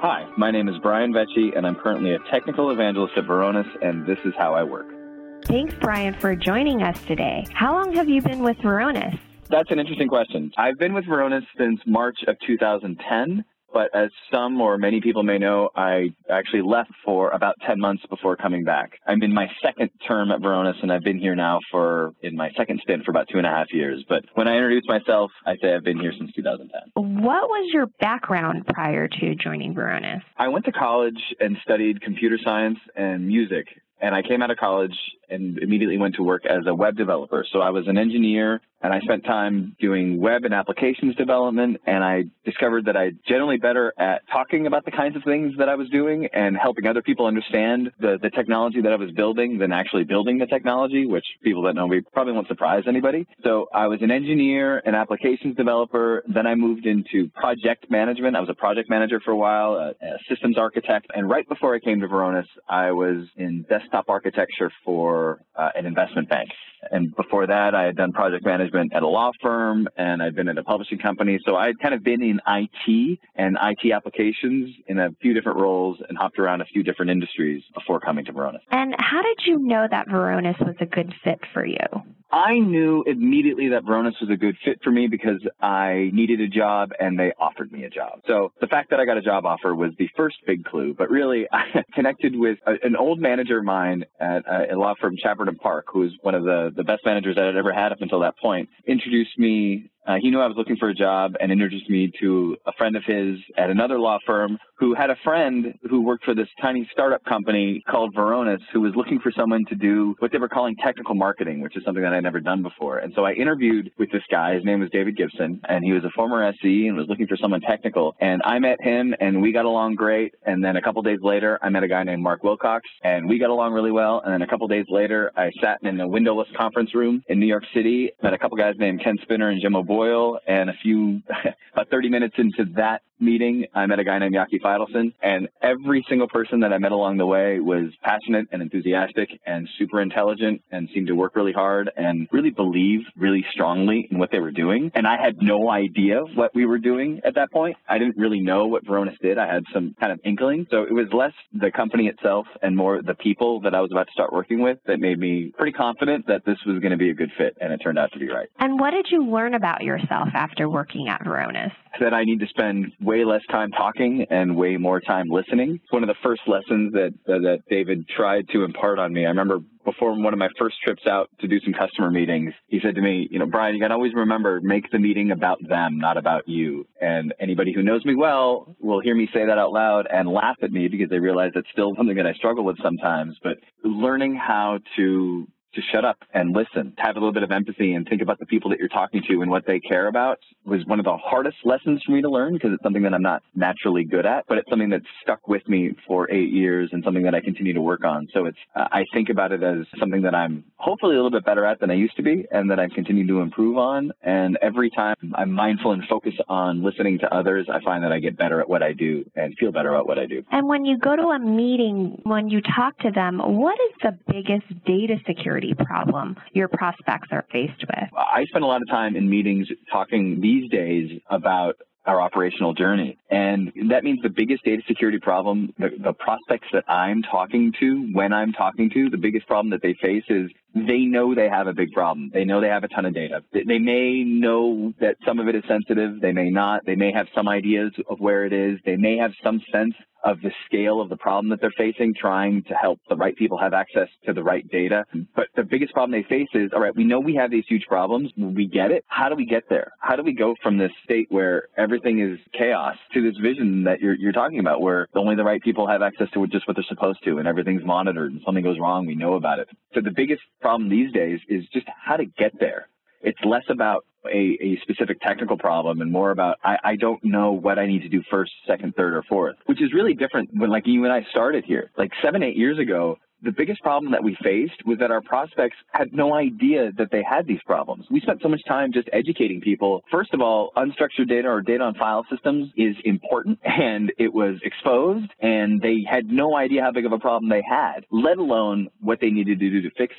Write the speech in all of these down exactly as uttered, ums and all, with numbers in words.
Hi, my name is Brian Vecchi, and I'm currently a technical evangelist at Varonis, and this is how I work. Thanks, Brian, for joining us today. How long have you been with Varonis? That's an interesting question. I've been with Varonis since March of two thousand ten, but as some or many people may know, I actually left for about ten months before coming back. I'm in my second term at Varonis, and I've been here now for, in my second stint, for about two and a half years. But when I introduce myself, I say I've been here since two thousand ten. What was your background prior to joining Varonis? I went to college and studied computer science and music. And I came out of college and immediately went to work as a web developer. So I was an engineer, and I spent time doing web and applications development, and I discovered that I'm generally better at talking about the kinds of things that I was doing and helping other people understand the, the technology that I was building than actually building the technology, which people that know me probably won't surprise anybody. So I was an engineer, an applications developer. Then I moved into project management. I was a project manager for a while, a, a systems architect. And right before I came to Varonis, I was in desktop architecture for uh, an investment bank. And before that, I had done project management at a law firm, and I'd been at a publishing company. So I'd kind of been in I T and I T applications in a few different roles and hopped around a few different industries before coming to Varonis. And how did you know that Varonis was a good fit for you? I knew immediately that Varonis was a good fit for me because I needed a job and they offered me a job. So the fact that I got a job offer was the first big clue. But really, I connected with a, an old manager of mine at a law firm, Chapman and Park, who was one of the, the best managers that I'd ever had up until that point, introduced me. Uh, he knew I was looking for a job and introduced me to a friend of his at another law firm who had a friend who worked for this tiny startup company called Varonis who was looking for someone to do what they were calling technical marketing, which is something that I'd never done before. And so I interviewed with this guy. His name was David Gibson, and he was a former S E and was looking for someone technical. And I met him, and we got along great. And then a couple days later, I met a guy named Mark Wilcox, and we got along really well. And then a couple days later, I sat in a windowless conference room in New York City, met a couple guys named Ken Spinner and Jim O'Boyle, and a few, about thirty minutes into that meeting, I met a guy named Yaki Feidelson, and every single person that I met along the way was passionate and enthusiastic and super intelligent and seemed to work really hard and really believe really strongly in what they were doing. And I had no idea what we were doing at that point. I didn't really know what Varonis did. I had some kind of inkling. So it was less the company itself and more the people that I was about to start working with that made me pretty confident that this was going to be a good fit, and it turned out to be right. And what did you learn about yourself after working at Varonis? That I need to spend way less time talking and way more time listening. It's one of the first lessons that, that, that David tried to impart on me. I remember before one of my first trips out to do some customer meetings, he said to me, you know, Brian, you got to always remember, make the meeting about them, not about you. And anybody who knows me well will hear me say that out loud and laugh at me because they realize that's still something that I struggle with sometimes. But learning how to to shut up and listen, have a little bit of empathy and think about the people that you're talking to and what they care about was one of the hardest lessons for me to learn because it's something that I'm not naturally good at, but it's something that's stuck with me for eight years and something that I continue to work on. So it's, uh, I think about it as something that I'm hopefully a little bit better at than I used to be and that I'm continuing to improve on. And every time I'm mindful and focused on listening to others, I find that I get better at what I do and feel better at what I do. And when you go to a meeting, when you talk to them, what is the biggest data security problem your prospects are faced with? I spend a lot of time in meetings talking these days about our operational journey. And that means the biggest data security problem, the, the prospects that I'm talking to, when I'm talking to, the biggest problem that they face is they know they have a big problem. They know they have a ton of data. They, they may know that some of it is sensitive. They may not. They may have some ideas of where it is. They may have some sense of the scale of the problem that they're facing, trying to help the right people have access to the right data. But the biggest problem they face is, all right, we know we have these huge problems. We get it. How do we get there? How do we go from this state where everything is chaos to this vision that you're, you're talking about, where only the right people have access to just what they're supposed to and everything's monitored and something goes wrong, we know about it. So the biggest problem these days is just how to get there. It's less about a, a specific technical problem and more about, I, I don't know what I need to do first, second, third, or fourth, which is really different when like you and I started here. Like seven, eight years ago, the biggest problem that we faced was that our prospects had no idea that they had these problems. We spent so much time just educating people. First of all, unstructured data or data on file systems is important, and it was exposed, and they had no idea how big of a problem they had, let alone what they needed to do to fix it.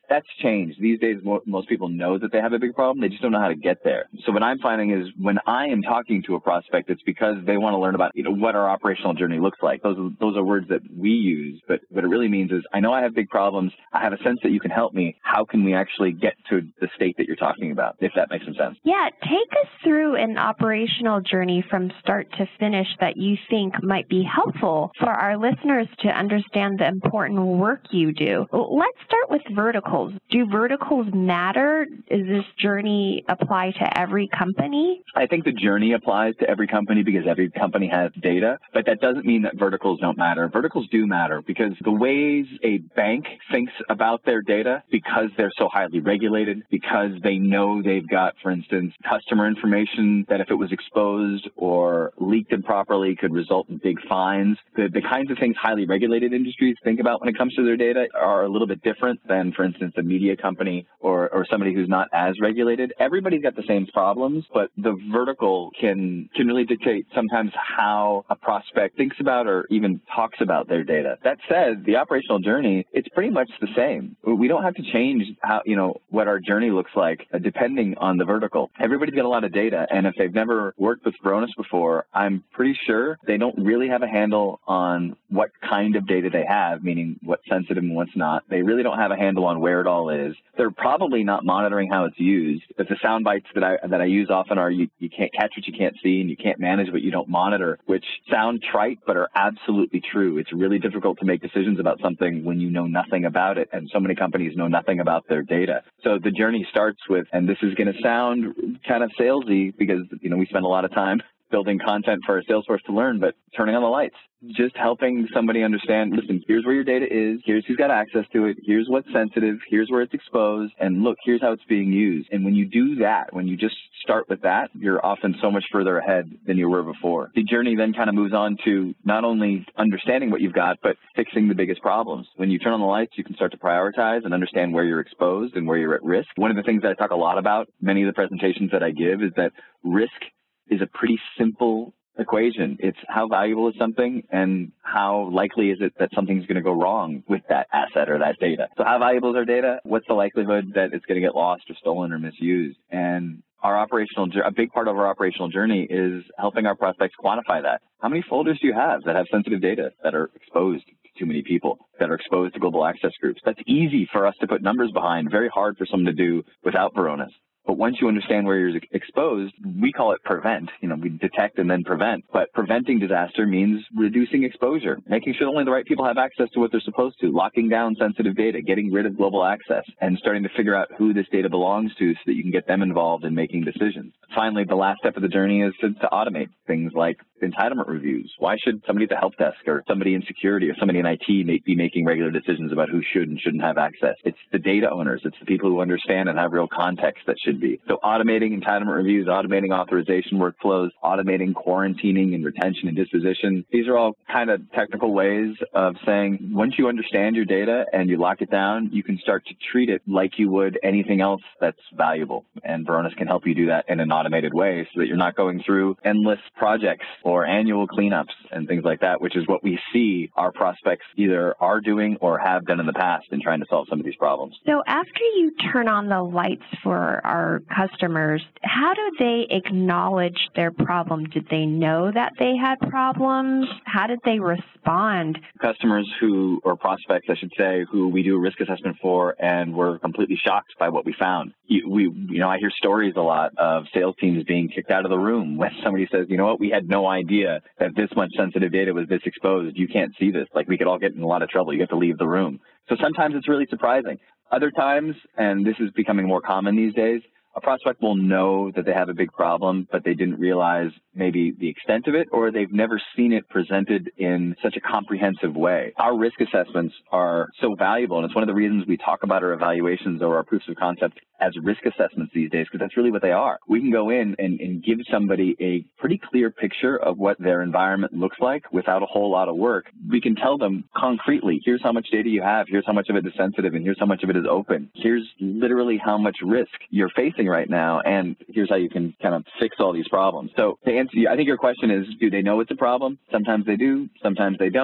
That's changed. These days, mo- most people know that they have a big problem. They just don't know how to get there. So what I'm finding is when I am talking to a prospect, it's because they want to learn about, you know, what our operational journey looks like. Those are, those are words that we use, but what it really means is I know I have big problems. I have a sense that you can help me. How can we actually get to the state that you're talking about, if that makes some sense? Yeah, take us through an operational journey from start to finish that you think might be helpful for our listeners to understand the important work you do. Let's start with verticals. Do verticals matter? Does this journey apply to every company? I think the journey applies to every company because every company has data, but that doesn't mean that verticals don't matter. Verticals do matter because the ways a bank thinks about their data, because they're so highly regulated, because they know they've got, for instance, customer information that if it was exposed or leaked improperly could result in big fines. The, the kinds of things highly regulated industries think about when it comes to their data are a little bit different than, for instance, a media company or, or somebody who's not as regulated. Everybody's got the same problems, but the vertical can, can really dictate sometimes how a prospect thinks about or even talks about their data. That said, the operational journey, it's pretty much the same. We don't have to change how, you know, what our journey looks like uh, depending on the vertical. Everybody's got a lot of data, and if they've never worked with Varonis before, I'm pretty sure they don't really have a handle on what kind of data they have, meaning what's sensitive and what's not. They really don't have a handle on where it all is. They're probably not monitoring how it's used. But the sound bites that I that I use often are you, you can't catch what you can't see and you can't manage what you don't monitor, which sound trite but are absolutely true. It's really difficult to make decisions about something when you know nothing about it, and so many companies know nothing about their data. So the journey starts with, and this is going to sound kind of salesy because, you know, we spend a lot of time building content for our sales force to learn, but turning on the lights, just helping somebody understand, listen, here's where your data is, here's who's got access to it, here's what's sensitive, here's where it's exposed, and look, here's how it's being used. And when you do that, when you just start with that, you're often so much further ahead than you were before. The journey then kind of moves on to not only understanding what you've got, but fixing the biggest problems. When you turn on the lights, you can start to prioritize and understand where you're exposed and where you're at risk. One of the things that I talk a lot about, many of the presentations that I give, is that risk is a pretty simple equation. It's how valuable is something and how likely is it that something's going to go wrong with that asset or that data. So how valuable is our data? What's the likelihood that it's going to get lost or stolen or misused? And our operational, a big part of our operational journey is helping our prospects quantify that. How many folders do you have that have sensitive data that are exposed to too many people, that are exposed to global access groups? That's easy for us to put numbers behind, very hard for someone to do without Varonis. But once you understand where you're exposed, we call it prevent. You know, we detect and then prevent. But preventing disaster means reducing exposure, making sure only the right people have access to what they're supposed to, locking down sensitive data, getting rid of global access, and starting to figure out who this data belongs to so that you can get them involved in making decisions. Finally, the last step of the journey is to, to automate things like entitlement reviews. Why should somebody at the help desk or somebody in security or somebody in I T may be making regular decisions about who should and shouldn't have access? It's the data owners. It's the people who understand and have real context that should be. So automating entitlement reviews, automating authorization workflows, automating quarantining and retention and disposition. These are all kind of technical ways of saying once you understand your data and you lock it down, you can start to treat it like you would anything else that's valuable. And Varonis can help you do that in an automated way so that you're not going through endless projects or annual cleanups and things like that, which is what we see our prospects either are doing or have done in the past in trying to solve some of these problems. So after you turn on the lights for our customers, how do they acknowledge their problem? Did they know that they had problems? How did they respond? Customers who, or prospects, I should say, who we do a risk assessment for and were completely shocked by what we found. We, you know, I hear stories a lot of sales teams being kicked out of the room when somebody says, you know what, we had no idea that this much sensitive data was this exposed. You can't see this. Like, we could all get in a lot of trouble. You have to leave the room. So sometimes it's really surprising. Other times, and this is becoming more common these days, a prospect will know that they have a big problem, but they didn't realize maybe the extent of it, or they've never seen it presented in such a comprehensive way. Our risk assessments are so valuable, and it's one of the reasons we talk about our evaluations or our proofs of concept as risk assessments these days, because that's really what they are. We can go in and, and give somebody a pretty clear picture of what their environment looks like without a whole lot of work. We can tell them concretely, here's how much data you have, here's how much of it is sensitive, and here's how much of it is open. Here's literally how much risk you're facing right now, and here's how you can kind of fix all these problems. So to answer you, I think your question is, do they know it's a problem? Sometimes they do, sometimes they don't.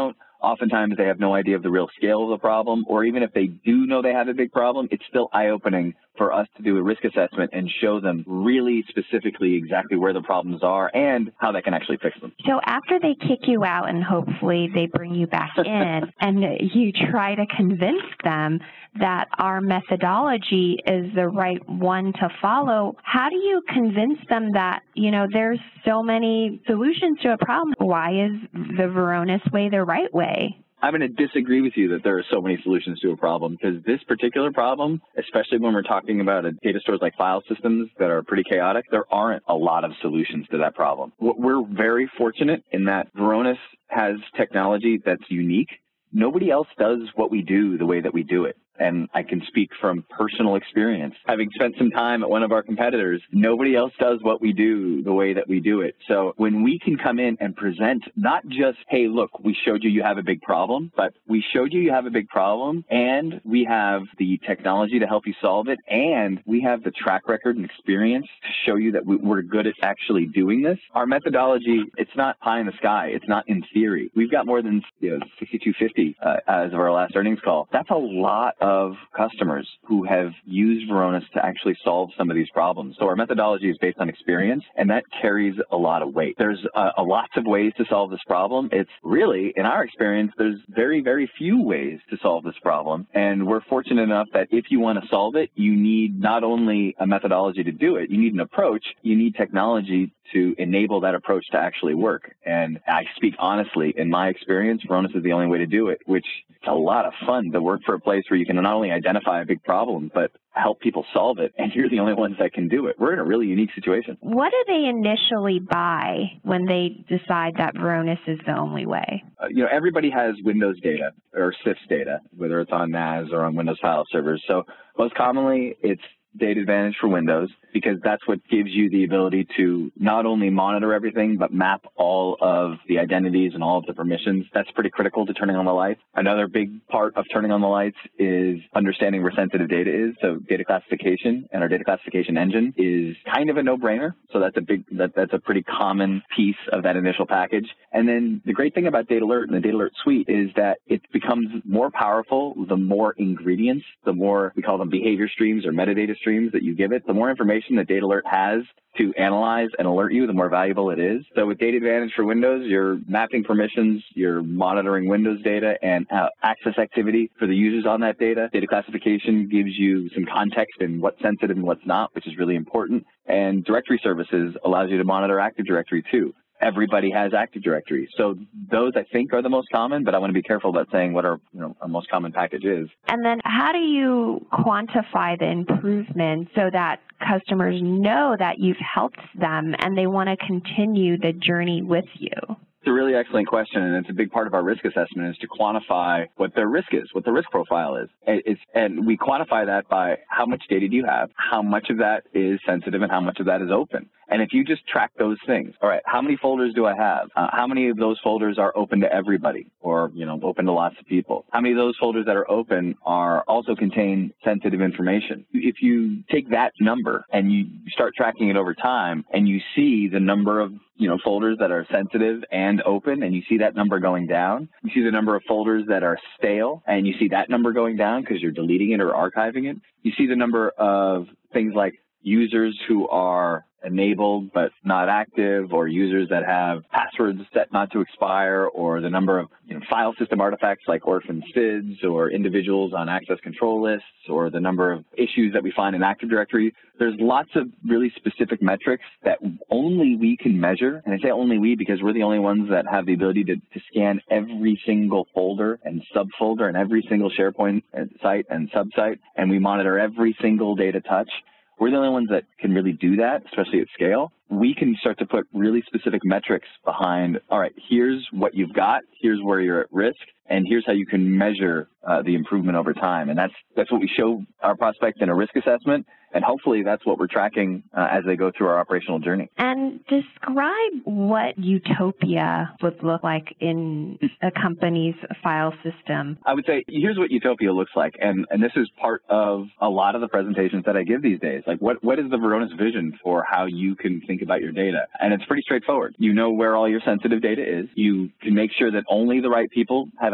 Oftentimes they have no idea of the real scale of the problem, or even if they do know they have a big problem, it's still eye-opening for us to do a risk assessment and show them really specifically exactly where the problems are and how they can actually fix them. So after they kick you out and hopefully they bring you back in and you try to convince them that our methodology is the right one to follow, how do you convince them that, you know, there's so many solutions to a problem? Why is the Varonis way the right way? I'm going to disagree with you that there are so many solutions to a problem, because this particular problem, especially when we're talking about a data stores like file systems that are pretty chaotic, there aren't a lot of solutions to that problem. We're very fortunate in that Varonis has technology that's unique. Nobody else does what we do the way that we do it. And I can speak from personal experience. Having spent some time at one of our competitors, nobody else does what we do the way that we do it. So when we can come in and present not just, hey, look, we showed you you have a big problem, but we showed you you have a big problem, and we have the technology to help you solve it, and we have the track record and experience to show you that we're good at actually doing this. Our methodology, it's not pie in the sky. It's not in theory. We've got more than you know, sixty-two fifty uh, as of our last earnings call. That's a lot of customers who have used Varonis to actually solve some of these problems. So our methodology is based on experience, and that carries a lot of weight. There's uh, a lots of ways to solve this problem. It's really, in our experience, there's very, very few ways to solve this problem. And we're fortunate enough that if you want to solve it, you need not only a methodology to do it, you need an approach, you need technology to enable that approach to actually work. And I speak honestly, in my experience, Varonis is the only way to do it, which is a lot of fun to work for a place where you can not only identify a big problem, but help people solve it, and you're the only ones that can do it. We're in a really unique situation. What do they initially buy when they decide that Varonis is the only way? Uh, you know, everybody has Windows data or C I F S data, whether it's on N A S or on Windows file servers. So most commonly, it's Data Advantage for Windows, because that's what gives you the ability to not only monitor everything, but map all of the identities and all of the permissions. That's pretty critical to turning on the lights. Another big part of turning on the lights is understanding where sensitive data is. So data classification and our data classification engine is kind of a no-brainer. So that's a big, that, that's a pretty common piece of that initial package. And then the great thing about Data Alert and the Data Alert Suite is that it becomes more powerful the more ingredients, the more, we call them behavior streams or metadata streams, streams that you give it, the more information that Data Alert has to analyze and alert you, the more valuable it is. So with Data Advantage for Windows, you're mapping permissions, you're monitoring Windows data and uh, access activity for the users on that data. Data classification gives you some context in what's sensitive and what's not, which is really important. And directory services allows you to monitor Active Directory too. Everybody has Active Directory. So those, I think, are the most common, but I want to be careful about saying what our, you know, our most common package is. And then how do you quantify the improvement so that customers know that you've helped them and they want to continue the journey with you? It's a really excellent question, and it's a big part of our risk assessment is to quantify what their risk is, what the risk profile is. It's, and we quantify that by how much data do you have, how much of that is sensitive, and how much of that is open. And if you just track those things, all right, how many folders do I have? Uh, how many of those folders are open to everybody or, you know, open to lots of people? How many of those folders that are open are also contain sensitive information? If you take that number and you start tracking it over time and you see the number of, you know, folders that are sensitive and open, and you see that number going down, you see the number of folders that are stale, and you see that number going down because you're deleting it or archiving it, you see the number of things like users who are enabled but not active, or users that have passwords set not to expire, or the number of you know, file system artifacts like orphan S I Ds or individuals on access control lists, or the number of issues that we find in Active Directory. There's lots of really specific metrics that only we can measure. And I say only we because we're the only ones that have the ability to, to scan every single folder and subfolder and every single SharePoint site and subsite, and we monitor every single data touch. We're the only ones that can really do that, especially at scale. We can start to put really specific metrics behind, all right, here's what you've got, here's where you're at risk, and here's how you can measure uh, the improvement over time. And that's that's what we show our prospects in a risk assessment, and hopefully that's what we're tracking uh, as they go through our operational journey. And describe what utopia would look like in a company's file system. I would say, here's what utopia looks like, and, and this is part of a lot of the presentations that I give these days. Like, what, what is the Varonis vision for how you can think about your data? And it's pretty straightforward. You know where all your sensitive data is. You can make sure that only the right people have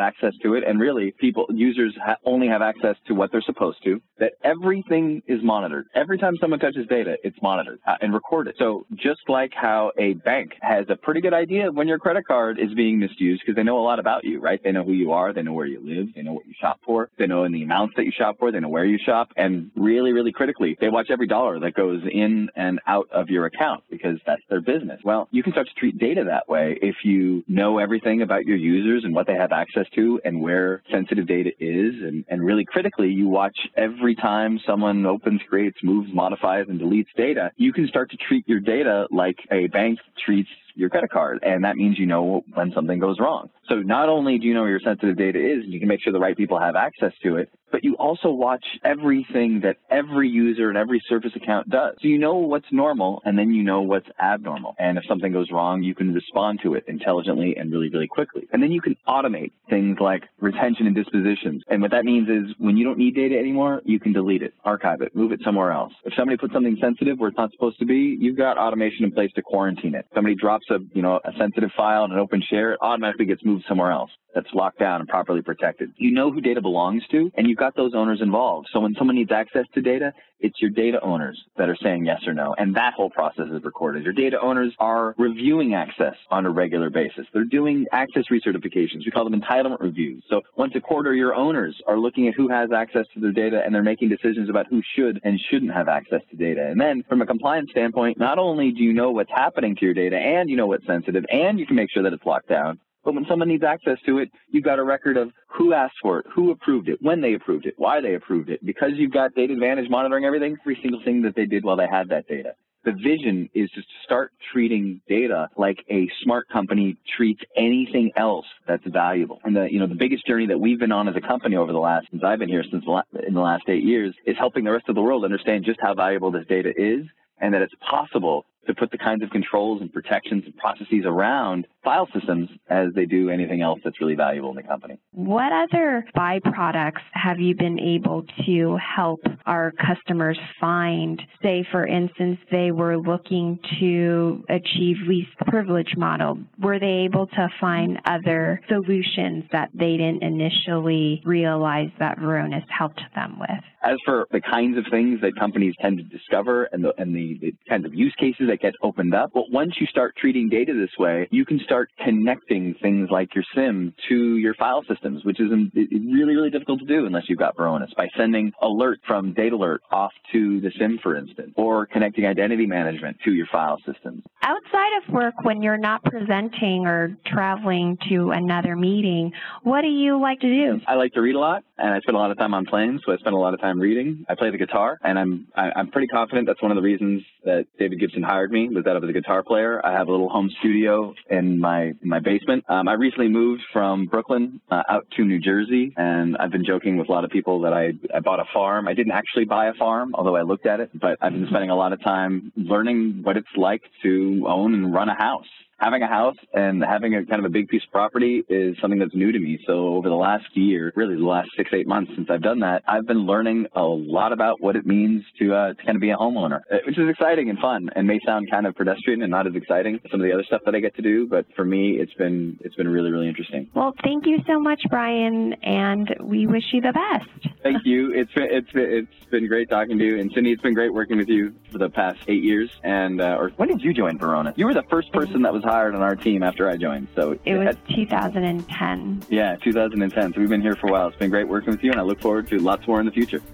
access to it, and really people, users ha- only have access to what they're supposed to, that everything is monitored. Every time someone touches data, it's monitored uh, and recorded. So just like how a bank has a pretty good idea of when your credit card is being misused because they know a lot about you, right? They know who you are. They know where you live. They know what you shop for. They know in the amounts that you shop for. They know where you shop. And really, really critically, they watch every dollar that goes in and out of your account because that's their business. Well, you can start to treat data that way if you know everything about your users and what they have access to and where sensitive data is. And, and really critically, you watch every time someone opens, creates, moves, modifies, and deletes data. You can start to treat your data like a bank treats your credit card, and that means you know when something goes wrong. So not only do you know where your sensitive data is, and you can make sure the right people have access to it, but you also watch everything that every user and every Surface account does. So you know what's normal, and then you know what's abnormal. And if something goes wrong, you can respond to it intelligently and really, really quickly. And then you can automate things like retention and dispositions. And what that means is when you don't need data anymore, you can delete it, archive it, move it somewhere else. If somebody puts something sensitive where it's not supposed to be, you've got automation in place to quarantine it. Somebody drops a, you know, a sensitive file in an open share, it automatically gets moved somewhere else that's locked down and properly protected. You know who data belongs to, and you've got those owners involved. So when someone needs access to data, it's your data owners that are saying yes or no, and that whole process is recorded. Your data owners are reviewing access on a regular basis. They're doing access recertifications. We call them entitlement reviews. So once a quarter, your owners are looking at who has access to their data, and they're making decisions about who should and shouldn't have access to data. And then from a compliance standpoint, not only do you know what's happening to your data, and you know what's sensitive, and you can make sure that it's locked down, but when someone needs access to it, you've got a record of who asked for it, who approved it, when they approved it, why they approved it. Because you've got Data Advantage monitoring everything, every single thing that they did while they had that data. The vision is to start treating data like a smart company treats anything else that's valuable. And the, you know, the biggest journey that we've been on as a company over the last, since I've been here since the la- in the last eight years, is helping the rest of the world understand just how valuable this data is, and that it's possible to put the kinds of controls and protections and processes around file systems as they do anything else that's really valuable in the company. What other byproducts have you been able to help our customers find? Say, for instance, they were looking to achieve least privilege model. Were they able to find other solutions that they didn't initially realize that Varonis helped them with? As for the kinds of things that companies tend to discover and the, and the, the kinds of use cases that get opened up, well, once you start treating data this way, you can start connecting things like your SIEM to your file systems, which is really, really difficult to do unless you've got Varonis, by sending alert from DataAlert off to the SIEM, for instance, or connecting identity management to your file systems. Outside of work, when you're not presenting or traveling to another meeting, what do you like to do? I like to read a lot, and I spend a lot of time on planes, so I spend a lot of time reading. I play the guitar, and I'm I, I'm pretty confident that's one of the reasons that David Gibson hired me, was that I was a guitar player. I have a little home studio in my in my basement. Um, I recently moved from Brooklyn uh, out to New Jersey, and I've been joking with a lot of people that I, I bought a farm. I didn't actually buy a farm, although I looked at it, but I've been spending a lot of time learning what it's like to own and run a house. Having a house and having a kind of a big piece of property is something that's new to me. So over the last year, really the last six, eight months since I've done that, I've been learning a lot about what it means to, uh, to kind of be a homeowner, which is exciting and fun and may sound kind of pedestrian and not as exciting as some of the other stuff that I get to do. But for me, it's been it's been really, really interesting. Well, thank you so much, Brian, and we wish you the best. Thank you. It's been, it's been, it's been great talking to you. And Cindy, it's been great working with you for the past eight years. And uh, or when did you join Varonis? You were the first person that was hired on our team after I joined. So it was two thousand ten. Yeah, two thousand ten. So we've been here for a while. It's been great working with you, and I look forward to lots more in the future.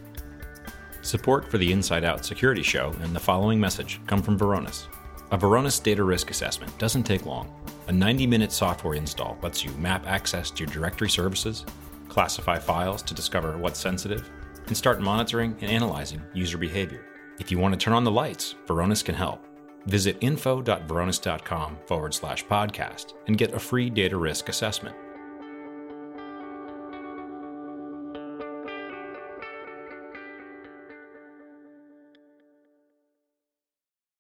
Support for the Inside Out Security Show and the following message come from Varonis. A Varonis data risk assessment doesn't take long. A ninety-minute software install lets you map access to your directory services, classify files to discover what's sensitive, and start monitoring and analyzing user behavior. If you want to turn on the lights, Varonis can help. Visit info.varonis.com forward slash podcast and get a free data risk assessment.